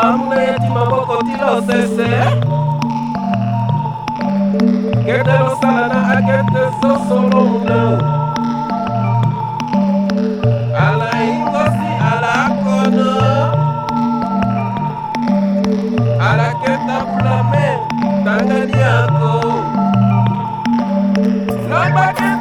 Pamuna yetima boko tilo sese Kete lo salana akete so solo muno Ala ingosi ala kono Ala keta plame Tangani ako Lomba keta